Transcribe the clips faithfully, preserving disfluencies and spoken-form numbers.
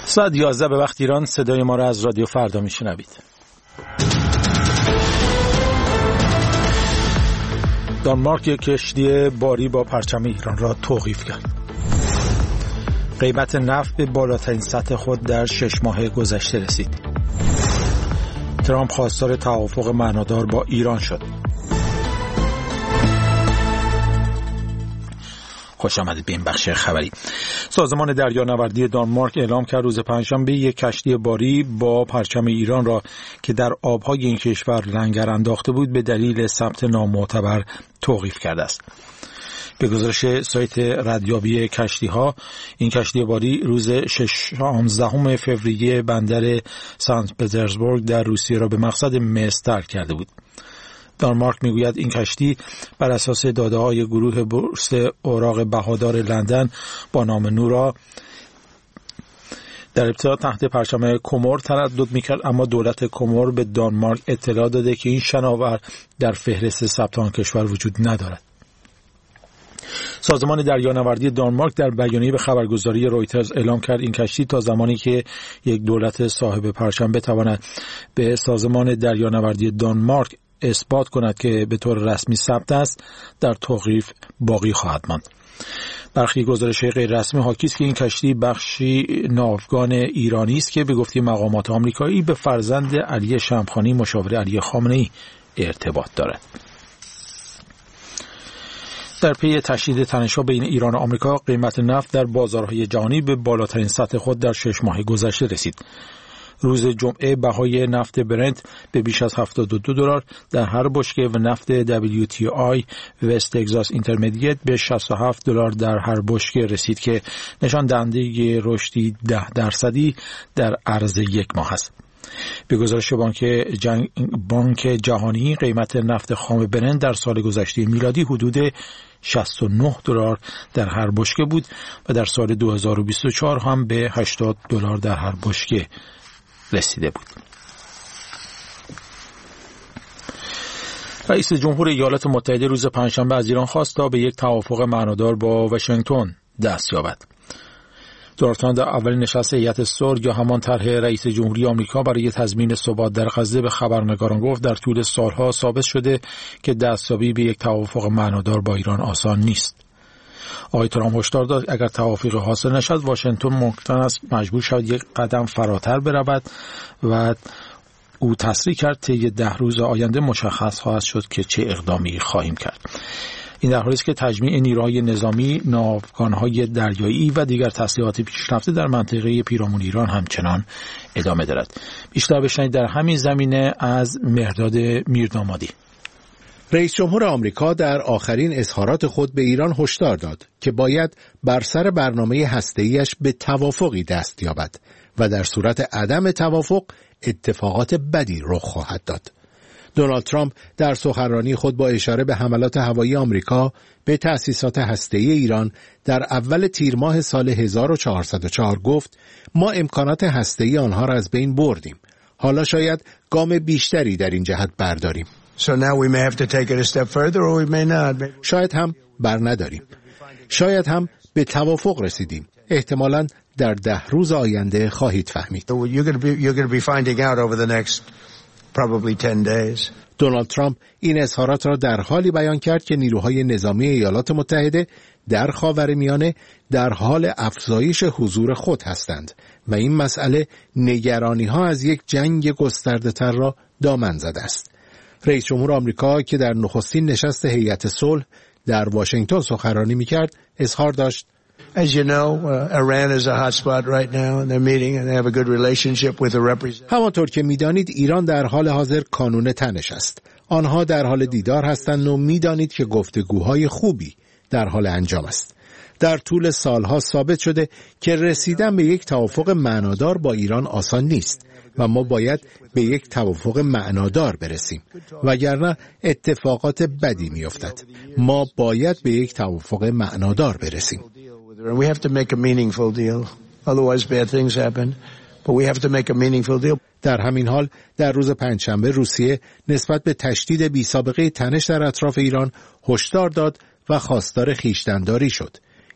ساعت یازده به وقت ایران. صدای ما را از رادیو فردا میشنوید. دانمارک کشتی باری با پرچم ایران را توقیف کرد. قیمت نفت به بالاترین سطح خود در شش ماه گذشته رسید. ترامپ خواستار توافق معنادار با ایران شد. خوش آمدید به این بخش خبری. سازمان دریانوردی دانمارک اعلام کرد روز پنجشنبه یک کشتی باری با پرچم ایران را که در آبهای این کشور لنگر انداخته بود به دلیل ثبت نامعتبر توقیف کرده است. به گزارش سایت ردیابی کشتی‌ها، این کشتی باری روز شانزدهم فوریه بندر سنت پترزبورگ در روسیه را به مقصد مصر ترک کرده بود. دانمارک میگوید این کشتی بر اساس داده‌های گروه بورس اوراق بهادار لندن با نام نورا در ابتدا تحت پرچم کومور تردد میکرد، اما دولت کومور به دانمارک اطلاع داده که این شناور در فهرست ثبت آن کشور وجود ندارد. سازمان دریانوردی دانمارک در بیانیه به خبرگزاری رویترز اعلام کرد این کشتی تا زمانی که یک دولت صاحب پرچم بتواند به سازمان دریانوردی دانمارک اثبات کند که به طور رسمی ثبت است، در توقیف باقی خواهد ماند. برخی گزارش غیر رسمی حاکی است که این کشتی بخشی ناوگان ایرانی است که به گفته مقامات آمریکایی به فرزند علی شمخانی مشاور علی خامنه‌ای ارتباط دارد. در پی تشدید تنش‌ها بین ایران و آمریکا، قیمت نفت در بازارهای جهانی به بالاترین سطح خود در شش ماه گذشته رسید. روز جمعه بهای نفت برنت به بیش از هفتاد و دو دلار در هر بشکه و نفت دبلیو تی آی وست تگزاس اینترمدیت به شصت و هفت دلار در هر بشکه رسید که نشان دهنده رشدی ده درصدی در عرض یک ماه است. به گزارش بانک, جنگ... بانک جهانی، قیمت نفت خام برنت در سال گذشته میلادی حدود شصت و نه دلار در هر بشکه بود و در سال دو هزار و بیست و چهار هم به هشتاد دلار در هر بشکه رسیده بود. رئیس جمهور ایالات متحده روز پنجشنبه از ایران خواست تا به یک توافق معنادار با واشنگتن دست یابد. دونالد ترامپ در اولین نشست هیئت صلح یا همان طرح رئیس جمهوری آمریکا برای تضمین ثبات در غزه به خبرنگاران گفت در طول سالها ثابت شده که دستیابی به یک توافق معنادار با ایران آسان نیست. آقای ترامپ هشدار داد اگر توافق حاصل نشد واشنگتن ممکن است مجبور شود یک قدم فراتر برود و او تصریح کرد طی ده روز آینده مشخص خواهد شد که چه اقدامی خواهیم کرد. این در حالی است که تجمیع نیروهای نظامی، ناوگان‌های دریایی و دیگر تسلیحات پیشرفته در منطقه پیرامون ایران همچنان ادامه دارد. بیشتر بشنوید در همین زمینه از مهرداد میردامادی. رئیس جمهور آمریکا در آخرین اظهارات خود به ایران هشدار داد که باید بر سر برنامه هسته‌ایش به توافقی دست یابد و در صورت عدم توافق اتفاقات بدی رخ خواهد داد. دونالد ترامپ در سخنرانی خود با اشاره به حملات هوایی آمریکا به تأسیسات هسته‌ای ایران در اول تیر ماه سال هزار و چهارصد و چهار گفت ما امکانات هسته‌ای آنها را از بین بردیم. حالا شاید گام بیشتری در این جهت برداریم. So now we may have to take it a step further or we may not. شاید هم بر نداریم. شاید هم به توافق رسیدیم. احتمالاً در ده روز آینده خواهید فهمید. So you're going to be you're going to be finding out over the next probably ten days. دونالد ترامپ این اظهارات را در حالی بیان کرد که نیروهای نظامی ایالات متحده در خاورمیانه در حال افزایش حضور خود هستند و این مسئله نگرانی‌ها از یک جنگ گسترده‌تر را دامن زده است. رئیس جمهور آمریکا که در نخستین نشست هیئت صلح در واشنگتن سخنرانی می‌کرد اظهار داشت As you know, uh, Iran is a hot spot right now and they're meeting and they have a good relationship with the representative. همانطور که می‌دانید ایران در حال حاضر کانون تنش است. آنها در حال دیدار هستند و می‌دانید که گفتگوهای خوبی در حال انجام است. در طول سالها ثابت شده که رسیدن به یک توافق معنادار با ایران آسان نیست و ما باید به یک توافق معنادار برسیم وگرنه اتفاقات بدی میافتد. ما باید به یک توافق معنادار برسیم. We have to make a meaningful deal. Otherwise bad things happen. But we have to make a meaningful deal. در همین حال در روز پنجشنبه روسیه نسبت به تشدید بی‌سابقه تنش در اطراف ایران هشدار داد و خواستار خویشتن‌داری شد.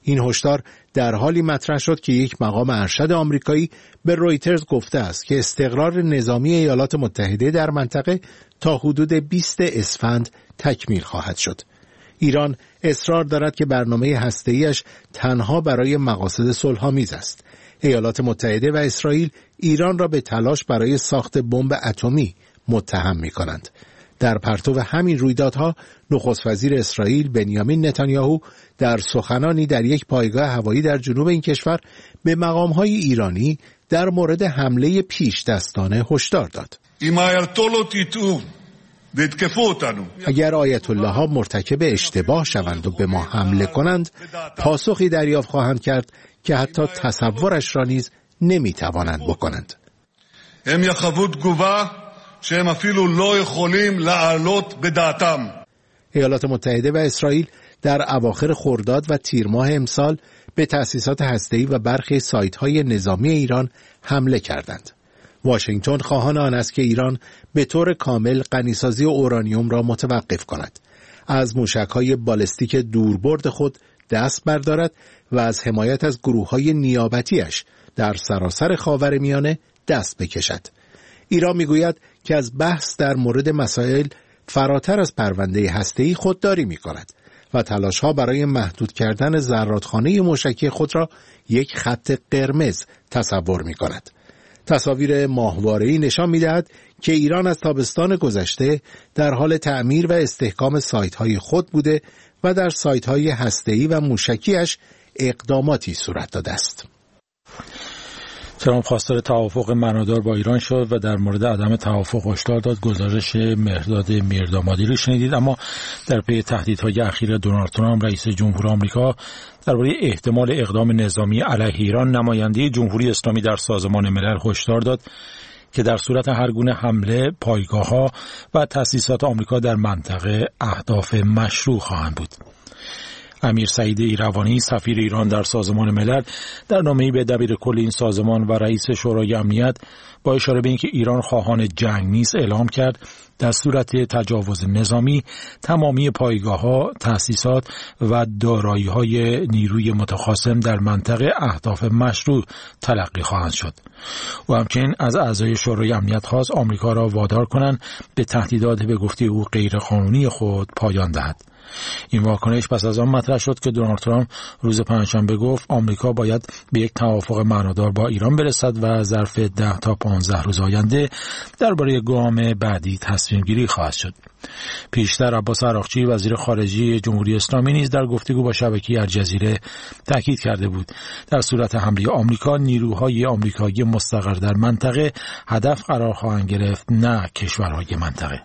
این هشدار در حالی مطرح شد که یک مقام ارشد آمریکایی به رویترز گفته است که استقرار نظامی ایالات متحده در منطقه تا حدود بیست اسفند تکمیل خواهد شد. ایران اصرار دارد که برنامه هسته‌ایش تنها برای مقاصد صلح‌آمیز است. ایالات متحده و اسرائیل ایران را به تلاش برای ساخت بمب اتمی متهم می‌کنند. در پرتو همین رویدادها نخست وزیر اسرائیل بنیامین نتانیاهو در سخنانی در یک پایگاه هوایی در جنوب این کشور به مقام‌های ایرانی در مورد حمله پیش دستانه هشدار داد. اگر آیت الله ها مرتکب اشتباه شوند و به ما حمله کنند، پاسخی دریافت خواهند کرد که حتی تصورش را نیز نمی‌توانند بکنند. הם יחוו תגובה שהם אפילו לא יכולים לעלות בדעתם. ایالات متحده و اسرائیل در اواخر خرداد و تیر ماه امسال به تأسیسات هسته‌ای و برخی سایت‌های نظامی ایران حمله کردند. واشنگتن خواهان آن است که ایران به طور کامل غنیسازی اورانیوم را متوقف کند، از موشک‌های بالستیک دوربرد خود دست بردارد و از حمایت از گروه‌های نیابتیش در سراسر خاورمیانه دست بکشد. ایران میگوید که از بحث در مورد مسائل فراتر از پرونده هسته‌ای خودداری می‌کند و تلاش‌ها برای محدود کردن زرادخانه موشکی خود را یک خط قرمز تصور می‌کند. تصاویر ماهواره‌ای نشان می‌دهد که ایران از تابستان گذشته در حال تعمیر و استحکام سایت‌های خود بوده و در سایت‌های هسته‌ای و موشکیش اقداماتی صورت داده است. ترامپ خواستار توافق معنادار با ایران شد و در مورد عدم توافق هشدار داد. گزارش مهرداد میردامادی رو شنیدید. اما در پی تهدیدهای اخیر دونالد ترامپ رئیس جمهور آمریکا درباره احتمال اقدام نظامی علیه ایران، نماینده جمهوری اسلامی در سازمان ملل هشدار داد که در صورت هر گونه حمله پایگاه‌ها و تأسیسات آمریکا در منطقه اهداف مشروع خواهند بود. امیر سعید ایروانی سفیر ایران در سازمان ملل در نامه‌ای به دبیرکل این سازمان و رئیس شورای امنیت با اشاره به اینکه ایران خواهان جنگ نیست اعلام کرد در صورت تجاوز نظامی تمامی پایگاه‌ها، تأسیسات و دارایی‌های نیروی متخاصم در منطقه اهداف مشروع تلقی خواهند شد. و همچنین از اعضای شورای امنیت خواست آمریکا را وادار کنند به تهدیدات به گفته او غیرقانونی خود پایان دهد. این واکنش پس از آن مطرح شد که دونالد ترامپ روز پنجشنبه گفت آمریکا باید به یک توافق معنادار با ایران برسد و ظرف ده تا پانزده روز آینده درباره گام بعدی تصمیم گیری خواهد شد. پیشتر عباس عراقچی وزیر خارجه جمهوری اسلامی نیز در گفتگو با شبکه الجزیره تاکید کرده بود در صورت حمله آمریکا نیروهای آمریکایی مستقر در منطقه هدف قرار خواهند گرفت، نه کشورهای منطقه.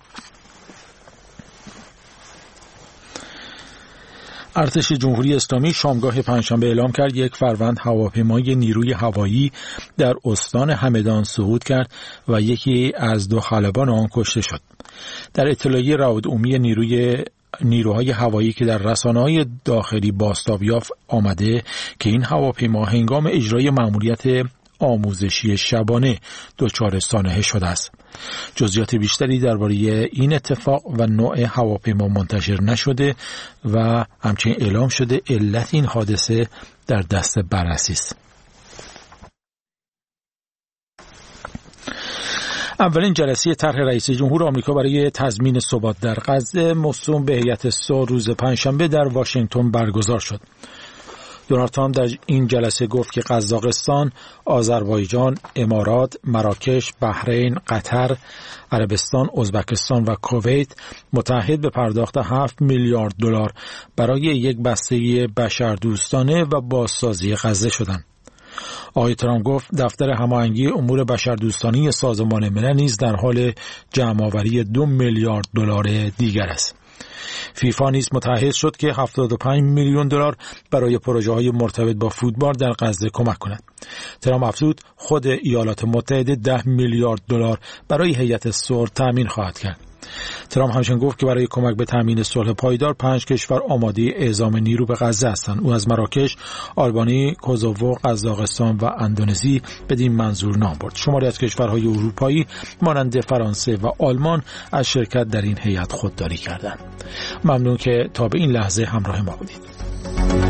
ارتش جمهوری اسلامی شامگاه پنجشنبه اعلام کرد یک فروند هواپیمای نیروی هوایی در استان همدان سقوط کرد و یکی از دو خلبان آن کشته شد. در اطلاعیه رادعمومی نیروی نیروهای هوایی که در رسانه‌های داخلی بازتاب یافت آمده که این هواپیما هنگام اجرای مأموریت آموزشی شبانه دچار سانحه شده است. جزئیات بیشتری درباره این اتفاق و نوع هواپیما منتشر نشده و همچنین اعلام شده علت این حادثه در دست بررسی است. اولین جلسه طرح رئیس جمهور آمریکا برای تضمین ثبات در غزه موسوم به هیئت سه روز پنجشنبه در واشنگتن برگزار شد. دونالد ترامپ در این جلسه گفت که قزاقستان، آذربایجان، امارات، مراکش، بحرین، قطر، عربستان، ازبکستان و کویت متعهد به پرداخت هفت میلیارد دلار برای یک بسته بشردوستانه و بازسازی غزه شدند. آقای ترامپ گفت دفتر هماهنگی امور بشردوستانی سازمان ملل نیز در حال جمع‌آوری دو میلیارد دلار دیگر است. فیفا نیز متعهد شد که هفتاد و پنج میلیون دلار برای پروژه‌های مرتبط با فوتبال در غزه کمک کند. ترامپ افزود خود ایالات متحده ده میلیارد دلار برای هیئت صلح تامین خواهد کرد. ترامپ همچنین گفت که برای کمک به تامین صلح پایدار پنج کشور آماده اعزام نیرو به غزه هستند. او از مراکش، آلبانی، کوزوو، قزاقستان و اندونزی بدین منظور نام برد. شماری از کشورهای اروپایی مانند فرانسه و آلمان از شرکت در این هیئت خودداری کردند. ممنون که تا به این لحظه همراه ما بودید.